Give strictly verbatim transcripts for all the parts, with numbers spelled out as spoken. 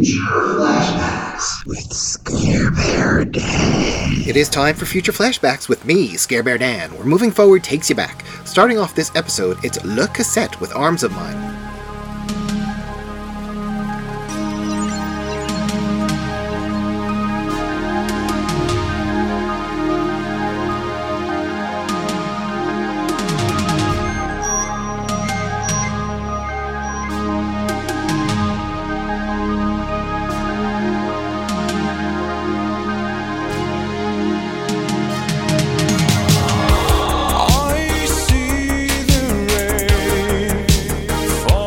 Future Flashbacks with Scare Bear Dan. It is time for Future Flashbacks with me, Scare Bear Dan, where moving forward takes you back. Starting off this episode, it's Le Cassette with Arms of Mine. I see the rain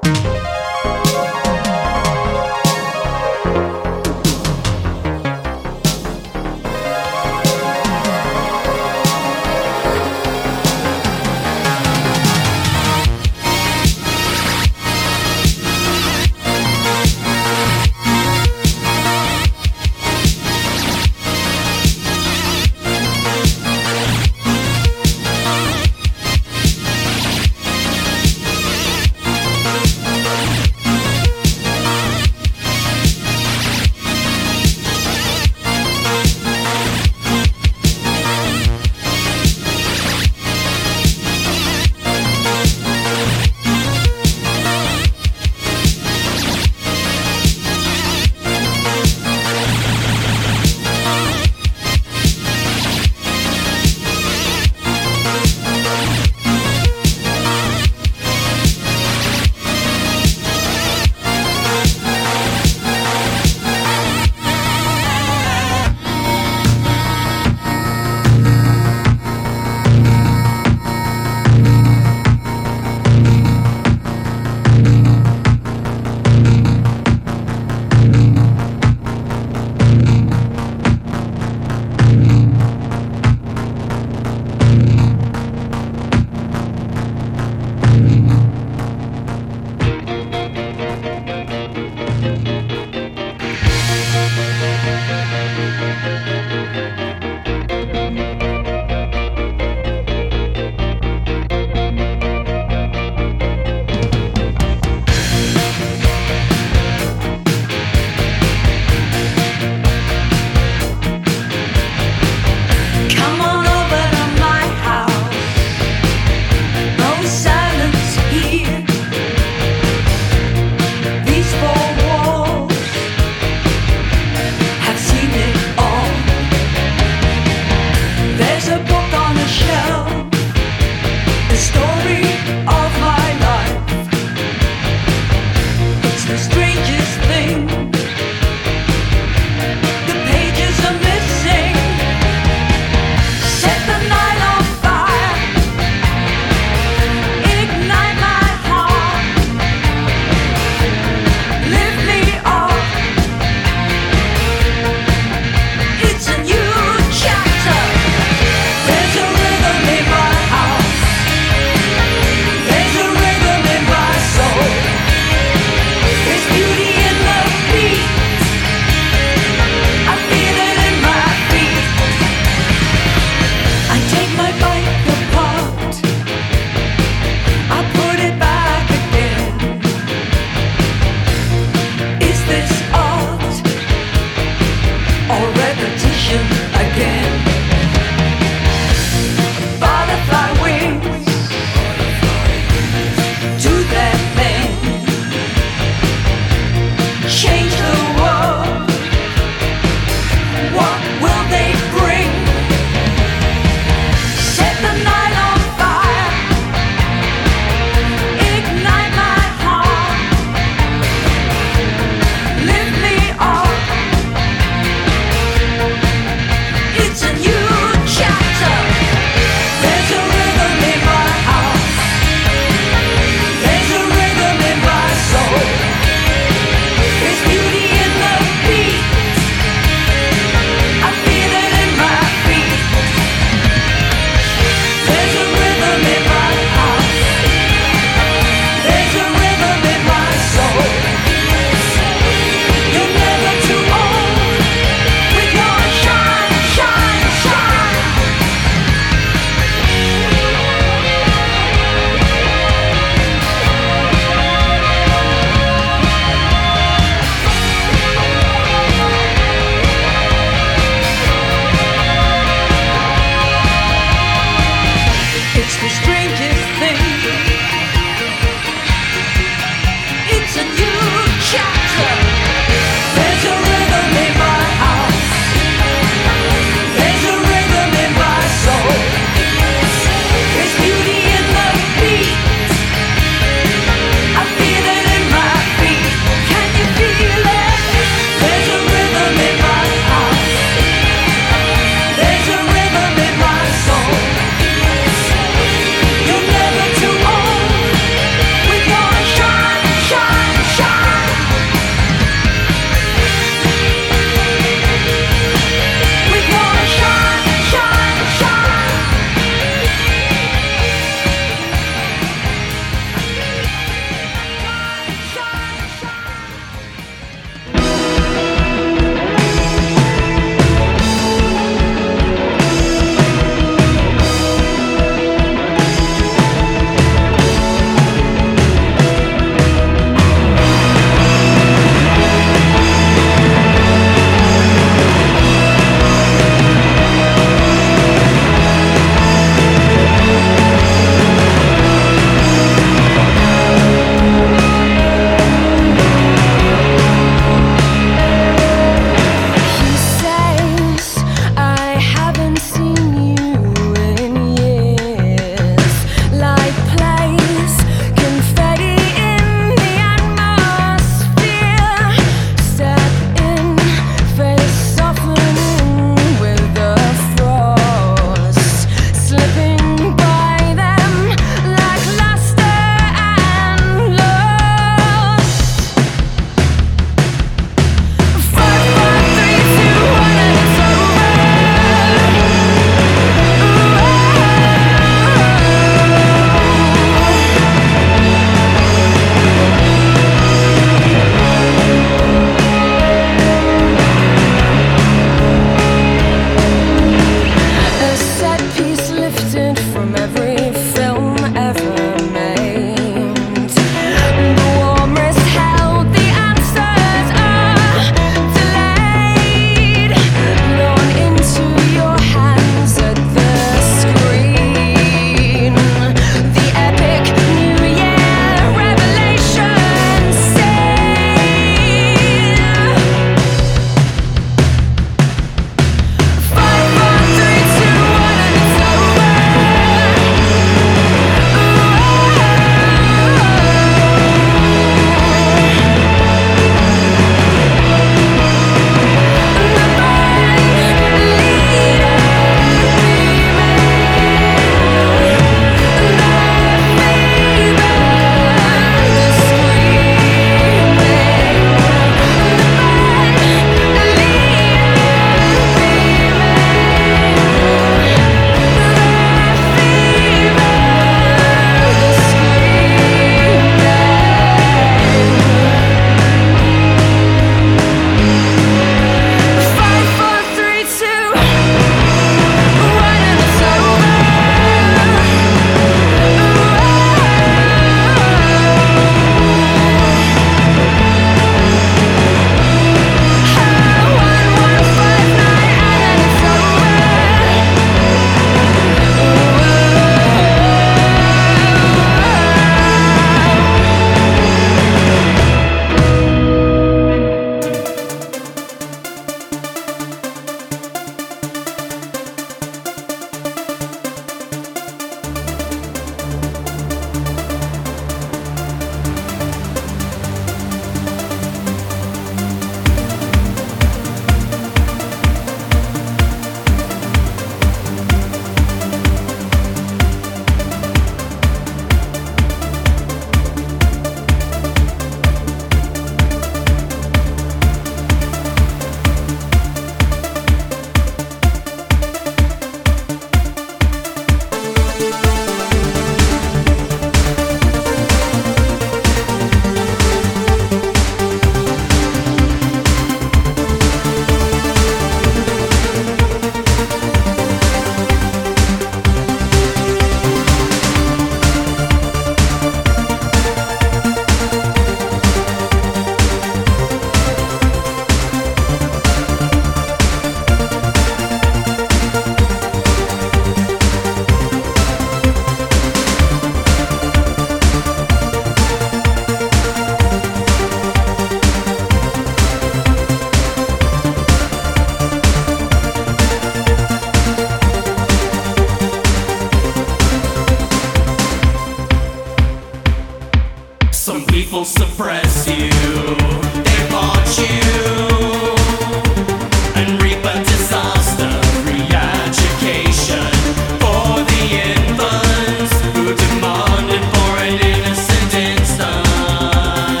people suppress you. They watch you and reap a disaster. Free education for the infants who demanded for an innocent instance.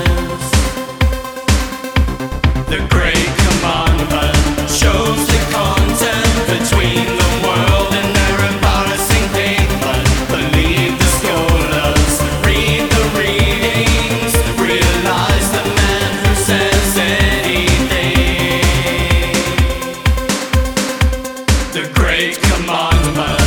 The great commandment shows the content between the world and their embarrassing pavement. Believe the scholars, read the readings, realize the man who says anything. The great commandment.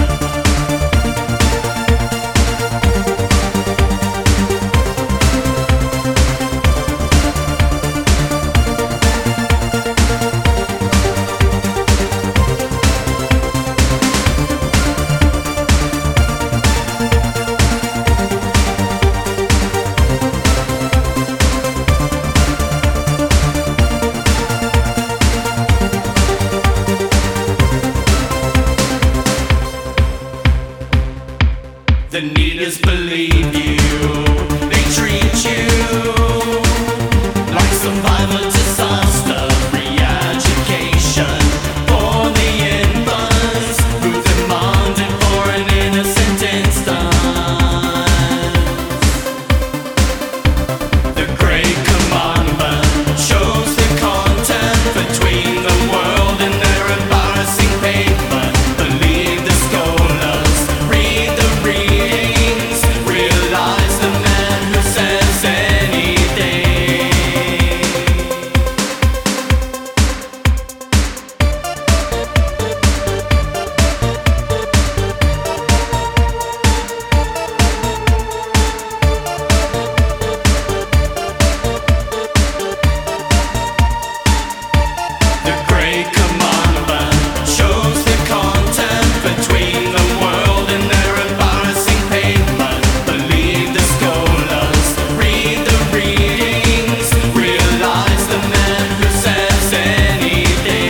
The leaders believe you, they treat you like survival disaster. Free education for the infants who demanded for an innocent instance. The great commandment shows the content between the world and their embarrassing pavement. Believe the scholars, read the readings, realize the man who says anything. The great commandment shows the content between the world and their embarrassing pavement. Believe the scholars, read the readings, realize the man who says anything.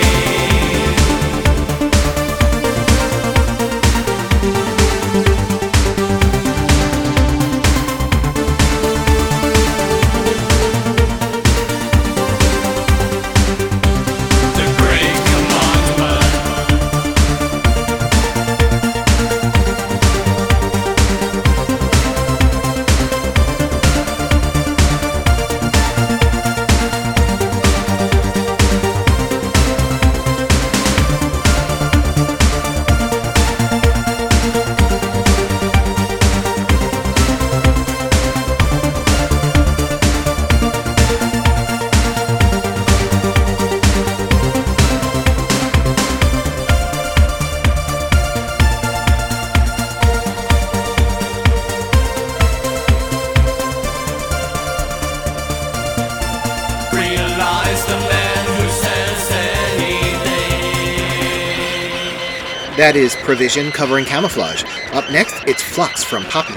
The great commandment. Realize the man who says anything. That is Provision covering Camouflage. Up next, it's Flux from Poppy.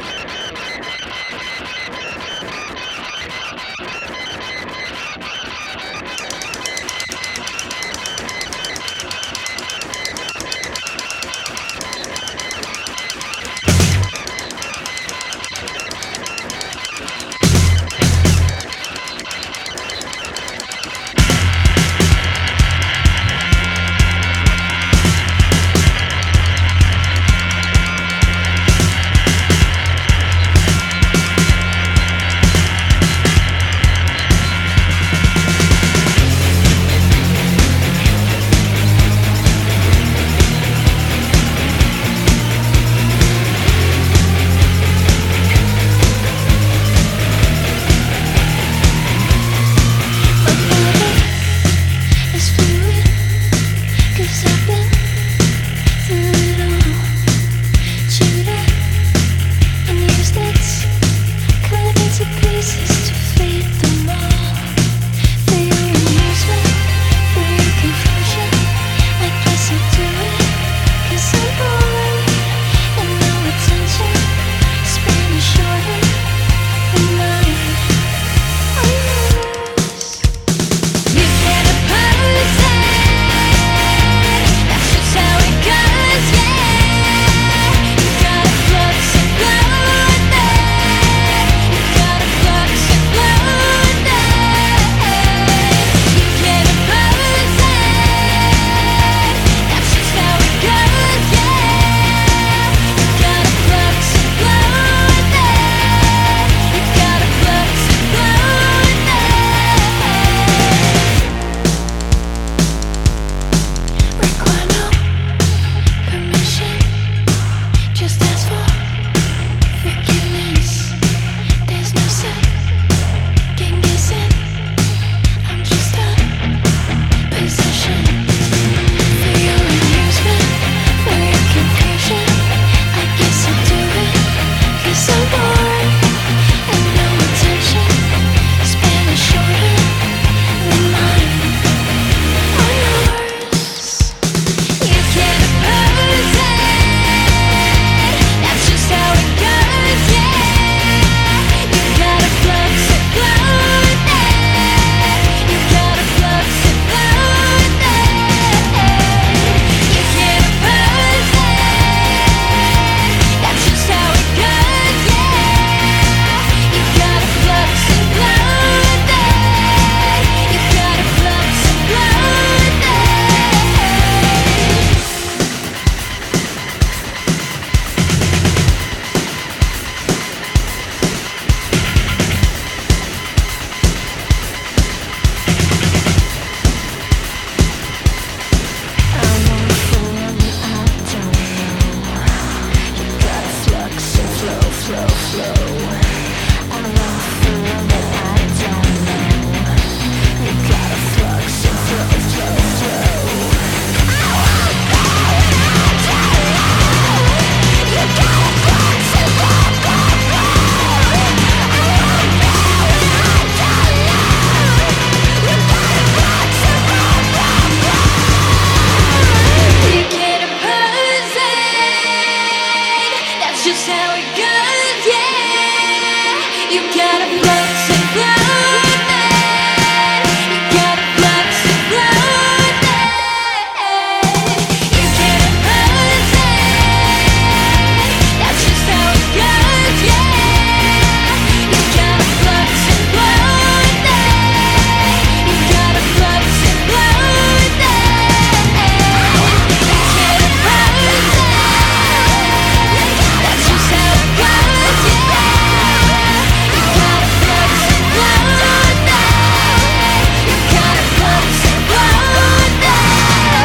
That's just how it goes, yeah. You gotta flex and float there. You gotta flex and float there. You can't impose it. That's just how it goes, yeah. You gotta flex and float there. You gotta flex and float there. You can't impose it. That's just how it goes, yeah. You gotta flex and float there. You gotta flex and float there.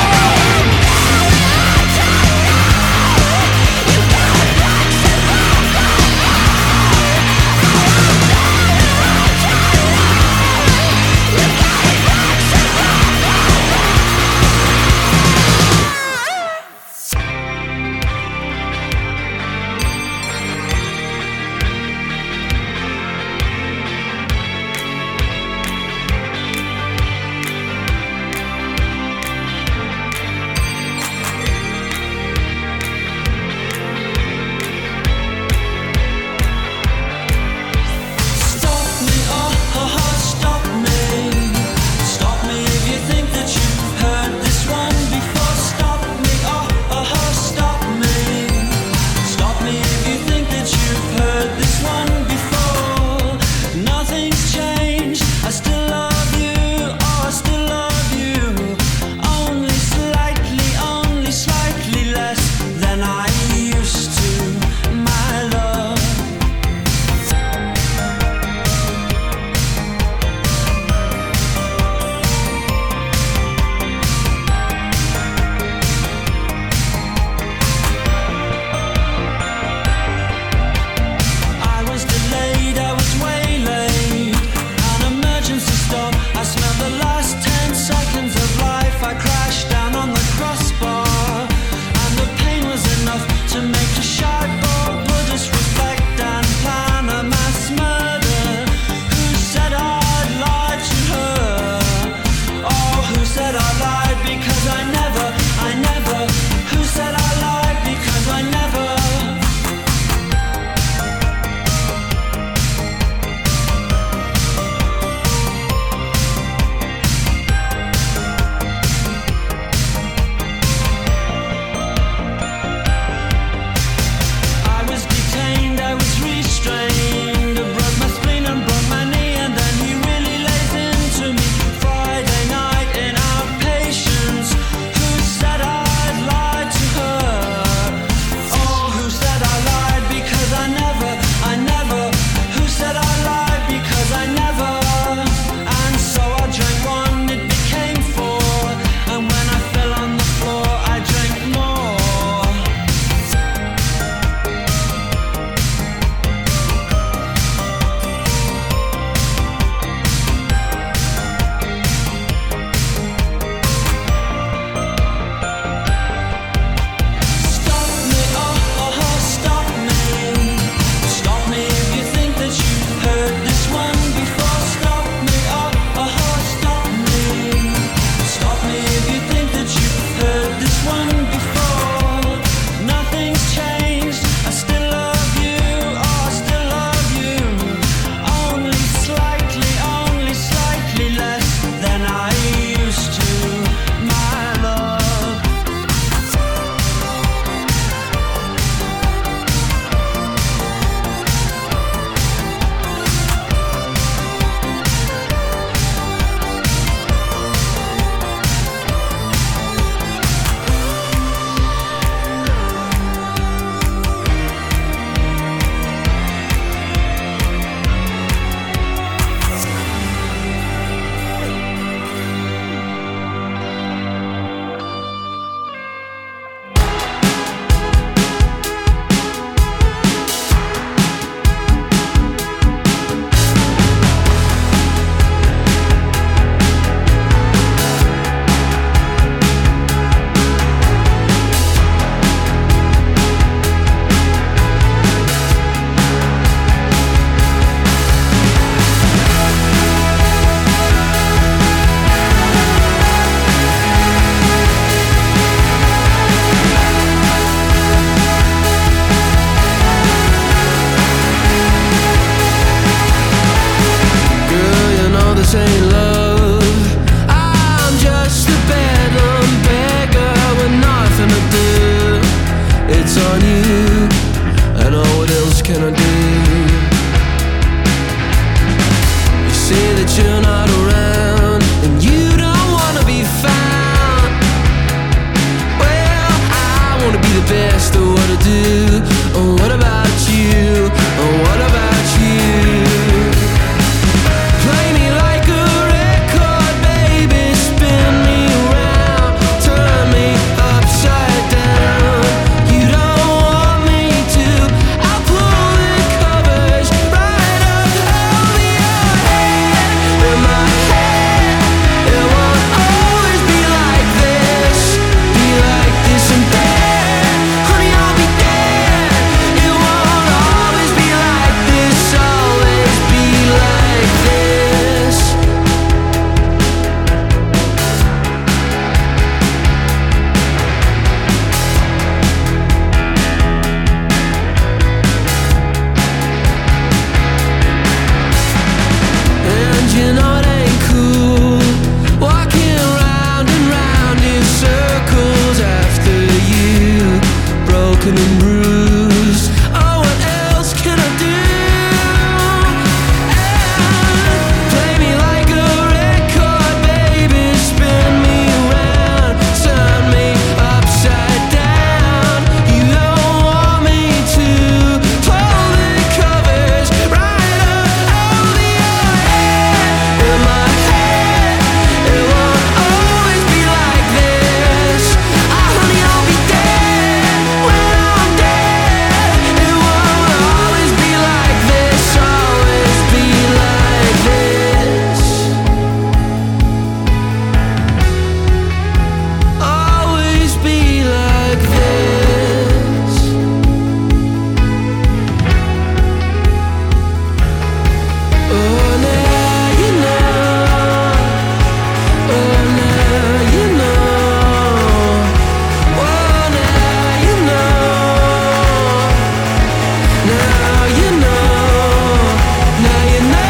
Stop me, oh, oh, oh, stop me. Stop me if you think that you've heard this one before. Stop me, oh, oh, oh, stop me. Stop me if you think that you've heard this one before. Nothing's changed. I still love you, oh, I still love you. Only slightly, only slightly less than I used to, my love. I was delayed, I was waylaid. An emergency stop. I smelled the last ten seconds of life. I crashed down on the crossbar, and the pain was enough. it's on you. I know what else can I do? You say that you're not around and you don't wanna be found. Well, I wanna be the best at what I do. Oh, what about you? Oh, what about you? Play me like a record, baby. Spin me around, turn me upside down. You don't want me to. I'll pull the covers right up over your head. In my head, it won't always be like this. Be like this and that. Honey, I'll be there. It won't always be like this. Always be like this. And you know it ain't cool walking round and round in circles after you, broken and bruised. Oh, what else can I do? And play me like a record, baby. Spin me around, turn me upside down. You don't want me to. Pull the covers right up over your head. In my head, it won't always be like this. Ah, honey, I'll be dead when I'm dead. It won't always be like this. Always be like this. Always be like this. Oh, now you know. Oh, now you know. Oh, now you know. Now you know. Now you know.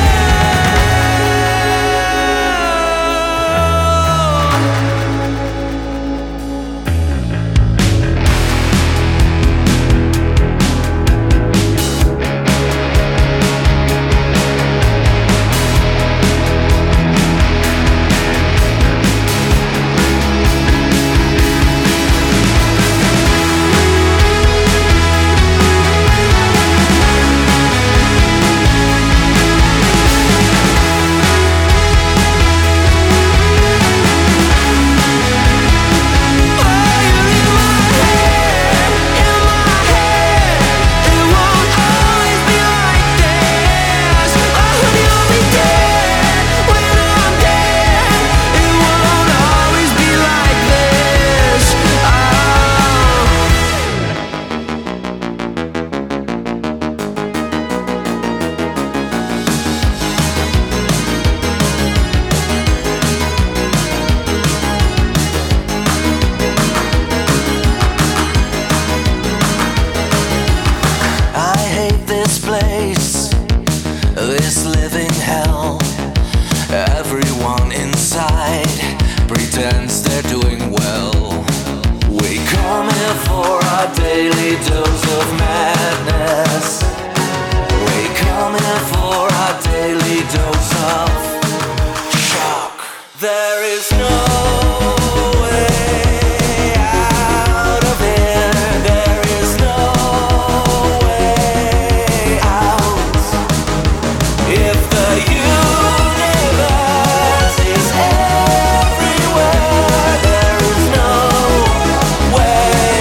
I hate this place, this living hell. Everyone inside pretends they're doing well. We come here for our daily dose of madness. We come here for our daily dose of shock. There is no way out of here. There is no way out. If the universe is everywhere, there is no way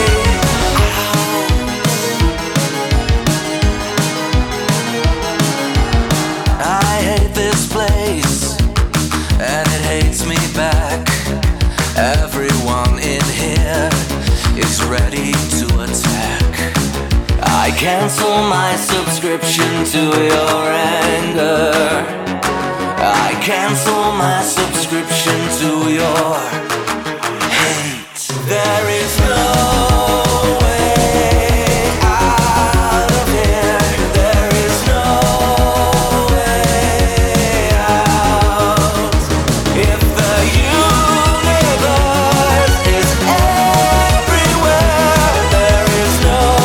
out. I hate this place, and it hates me back. Everyone in here is ready to attack. I cancel my subscription to your anger. I cancel my subscription to your hate. There is no way out of here. There is no way out. If the universe is everywhere, there is no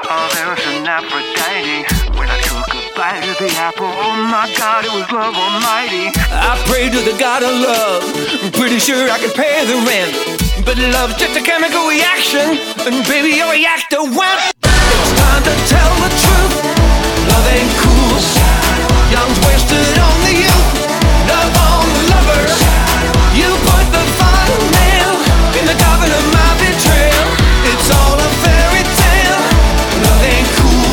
Oh, there was an Aphrodite when I took a bite of the apple. Oh my God, it was love almighty. I pray to the God of love. I'm pretty sure I can pay the rent. But love's just a chemical reaction. And baby, your reactor went. It's time to tell the truth. Love ain't cool. Young's wasted on the youth. Love on the lover. You put the final nail in the coffin of my betrayal. It's all a fairy tale. Love ain't cool.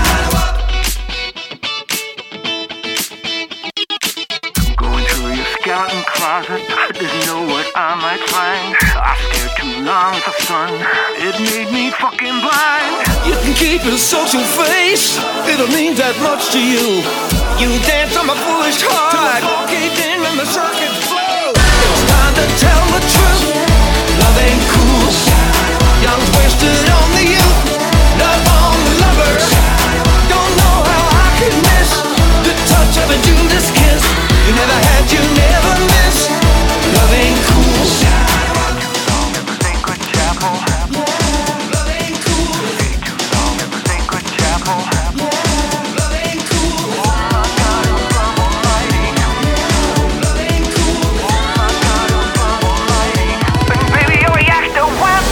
Going through your skeleton closet, I didn't know what I might find. I stared too long at the sun, it made me fucking blind. You can keep your social face. It'll mean that much to you. You dance on my foolish heart till my soul caved in and the circuits flow. It's time to tell the truth. Love ain't cool. Young's wasted on the youth. Love on the lover. Don't know how I could miss the touch of a Judas kiss. You never had, you never miss. Love ain't cool. Sacred chapel. Love ain't cool. Sacred chapel. Love ain't cool. Oh my God, it was love almighty. Love ain't cool. Oh my God, it was love almighty. And baby, your reactor went.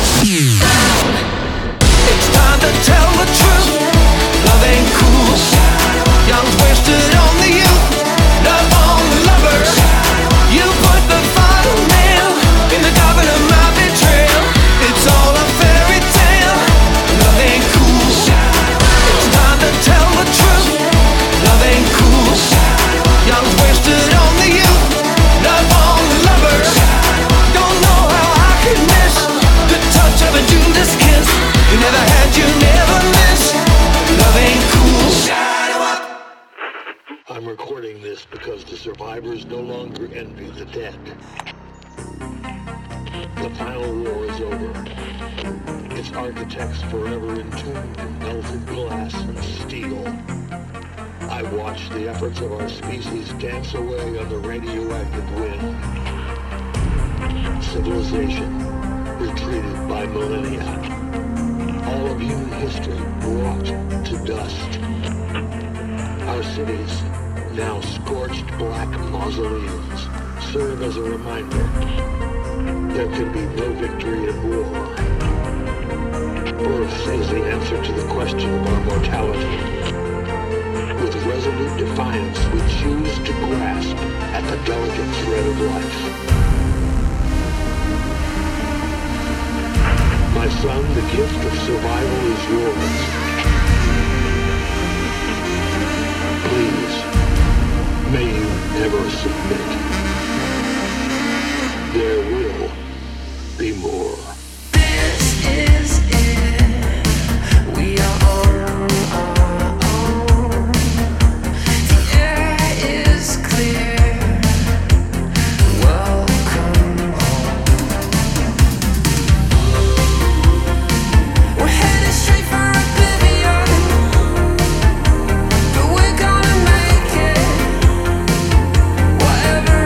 It's time to tell the truth. Love ain't cool. Young's wasted on the youth. Love on the lover. You put the final nail in the coffin of my betrayal. It's all a fairy tale. Love ain't cool. It's time to tell the truth. Love ain't cool. Young's wasted on the youth. Love on the lover. Don't know how I could miss the touch of a Judas kiss. You never had, you never miss. Love ain't cool. I'm recording this because the survivors no longer envy the dead. The final war is over. Its architects forever entombed in melted glass and steel. I watched the efforts of our species dance away on the radioactive wind. Civilization retreated by millennia. All of human history brought to dust. Our cities, now scorched black mausoleums, serve as a reminder. There can be no victory in war. Birth is the answer to the question of our mortality. With resolute defiance, we choose to grasp at the delicate thread of life. My son, the gift of survival is yours. Please, may you never submit. There will be more. This is it. We are on our own. The air is clear. Welcome home. We're headed straight for oblivion, but we're gonna make it. Whatever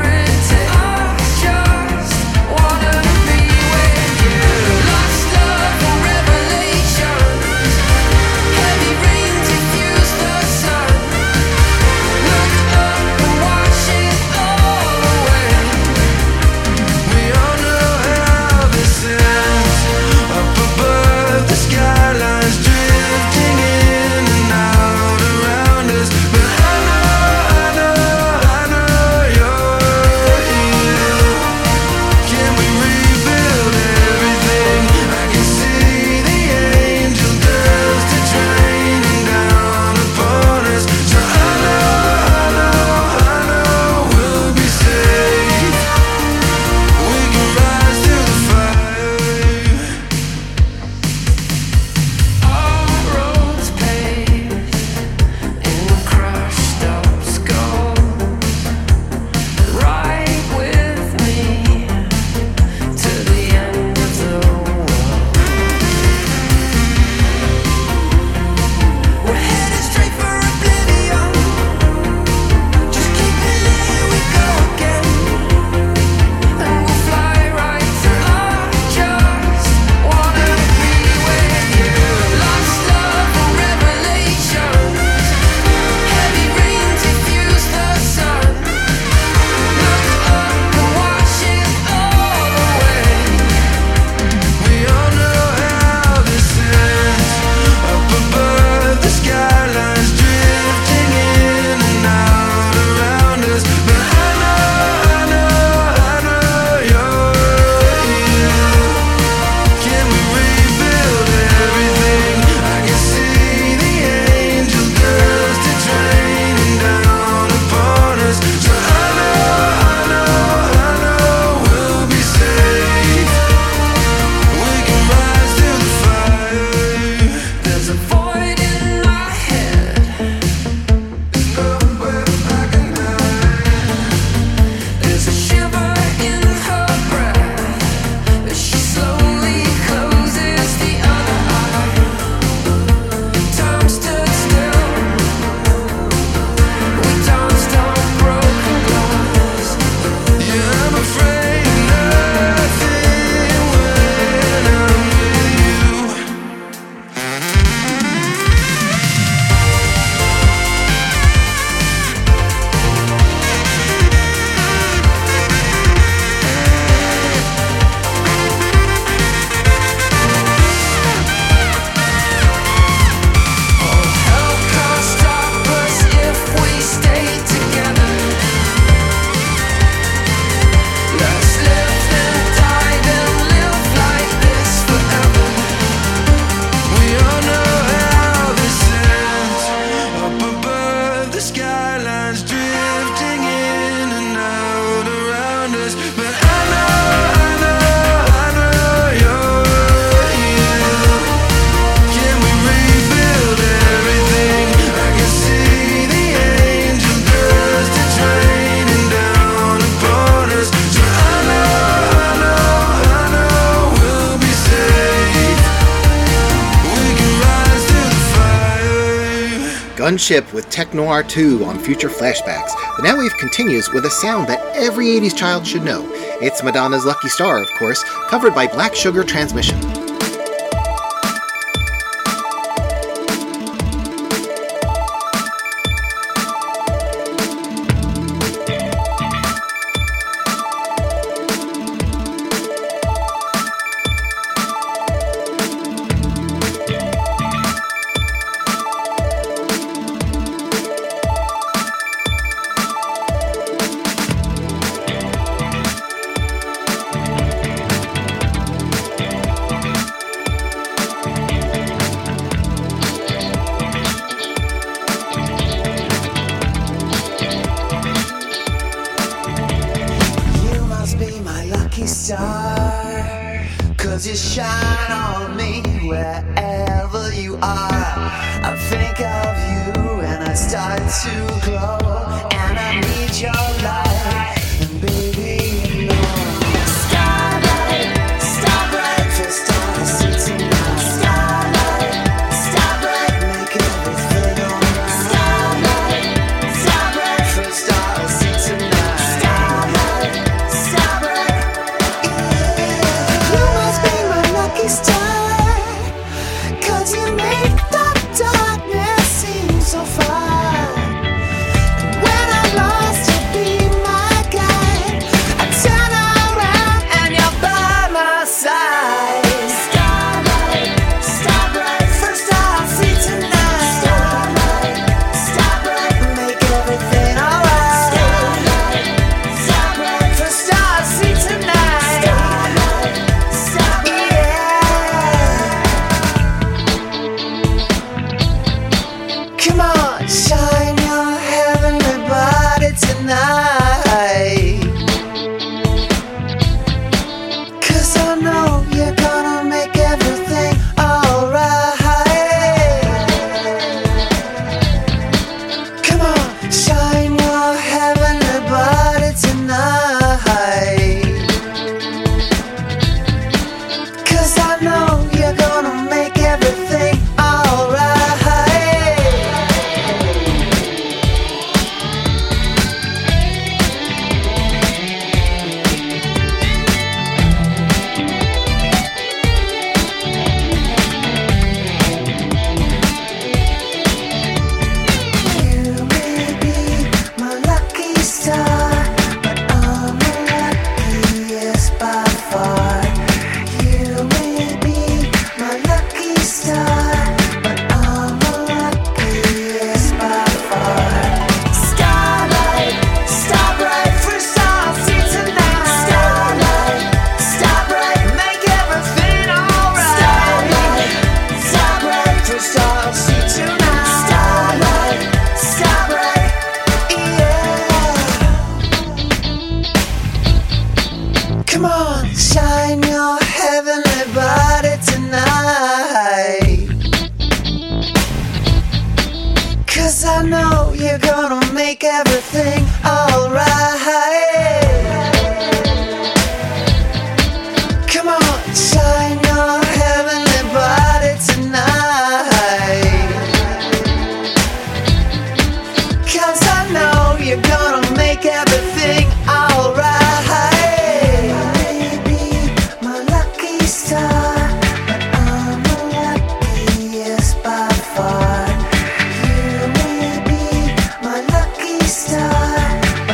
Fun ship with Tech Noir two on future flashbacks. The Now Wave continues with a sound that every eighties child should know. It's Madonna's Lucky Star, of course, covered by Black Sugar Transmission. Cause you shine on me wherever you are. I think of you and I start to glow, and I need your light, and baby you know. Starlight, starlight, just start to see tonight. Starlight, starlight, make everything alright. Starlight, starlight, first start to see tonight. Starlight, starlight, yeah. You must be my lucky star, 'cause you make the darkness seem so far. When I'm lost, you be my guide. I turn around and you're by my side. Starlight, starlight, first I'll see tonight. Starlight, starlight, make everything alright. Starlight, starlight, first I'll see tonight. Starlight, starlight, yeah. Come on, shine your heavenly body tonight. 'Cause I know you're gonna make everything alright. Come on, shine your heavenly body tonight. 'Cause I know you're gonna make everything alright. You may be my lucky star, but I'm the luckiest by far. You may be my lucky star, but I'm the luckiest by far. Starlight, starlight, first I'll see tonight. Starlight, starlight, make everything alright. Starlight, starlight, first I'll see tonight. Starlight, starlight, yeah. Come on, shine your heavenly body tonight. 'Cause I know you're gonna make everything alright. Come on, shine your heavenly body tonight. 'Cause I know you're gonna make everything alright. Maybe my lucky star, but I'm the luckiest by far. You may be my lucky star,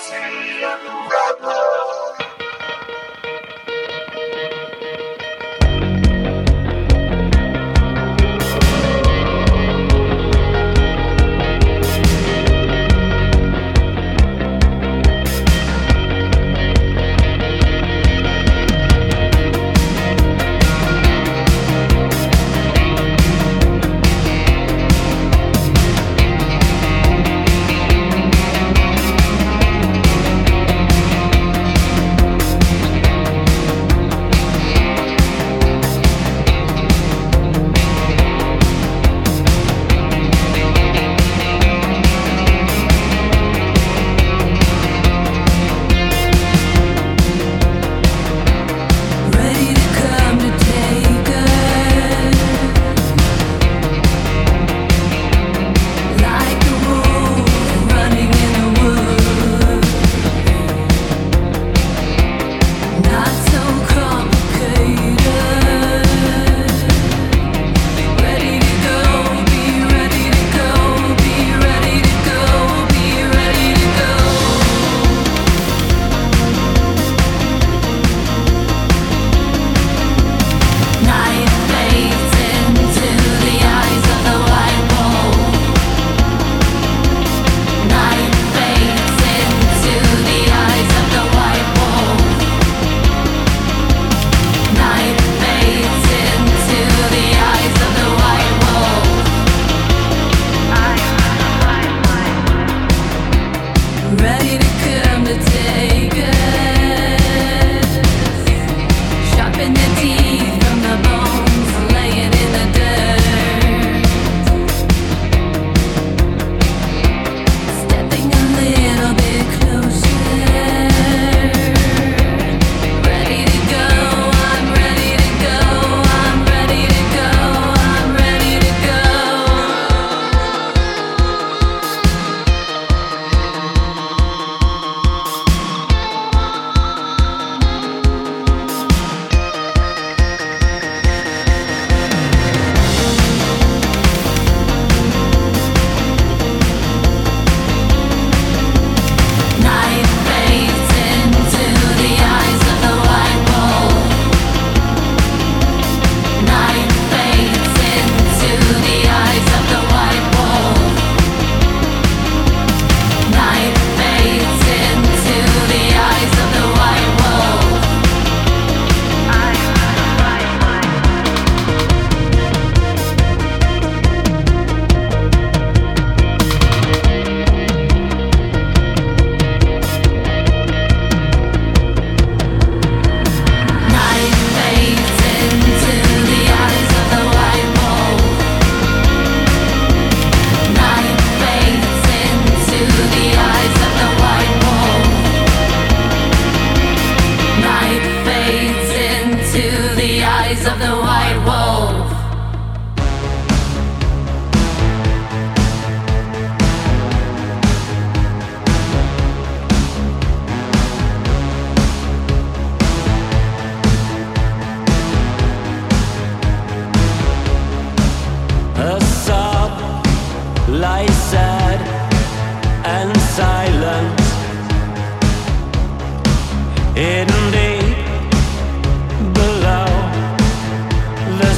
hidden deep below the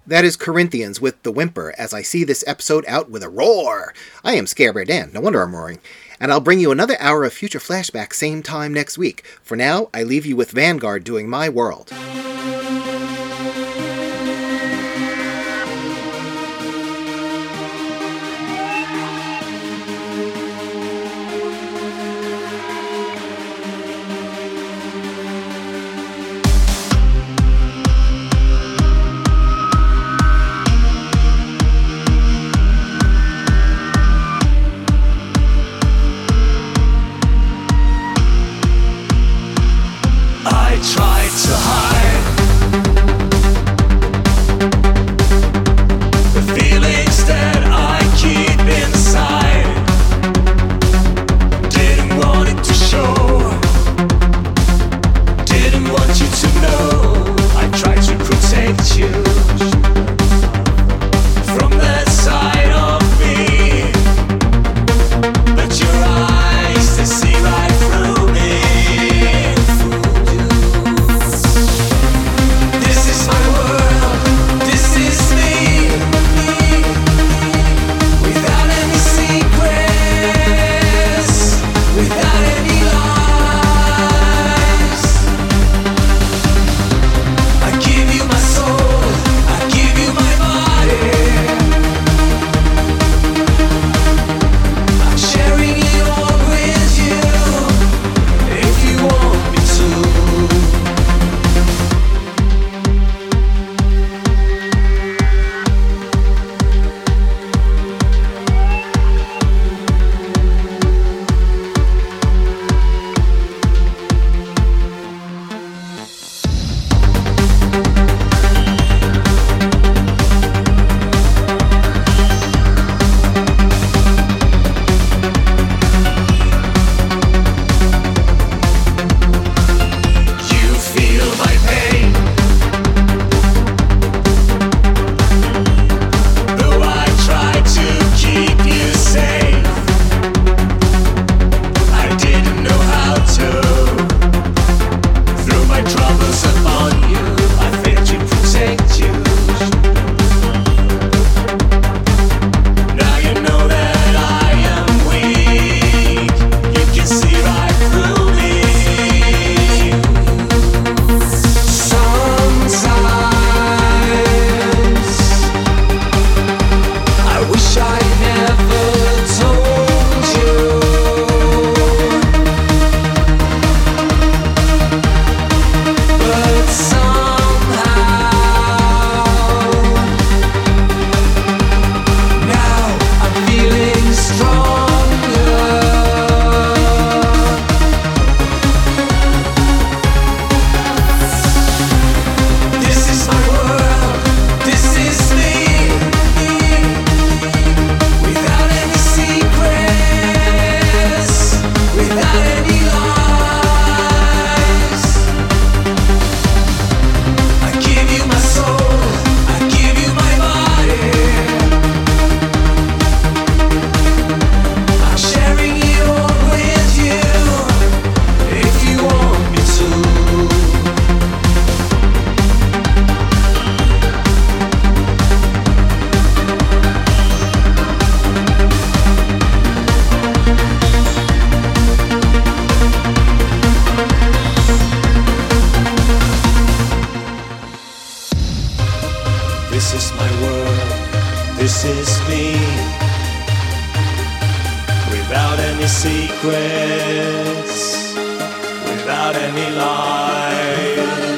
That is Corinthians with The Whimper, as I see this episode out with a roar. I am Scare Bear Dan, no wonder I'm roaring. And I'll bring you another hour of Future Flashback same time next week. For now, I leave you with Vanguard doing My World. This is my world, this is me. Without any secrets, without any lies.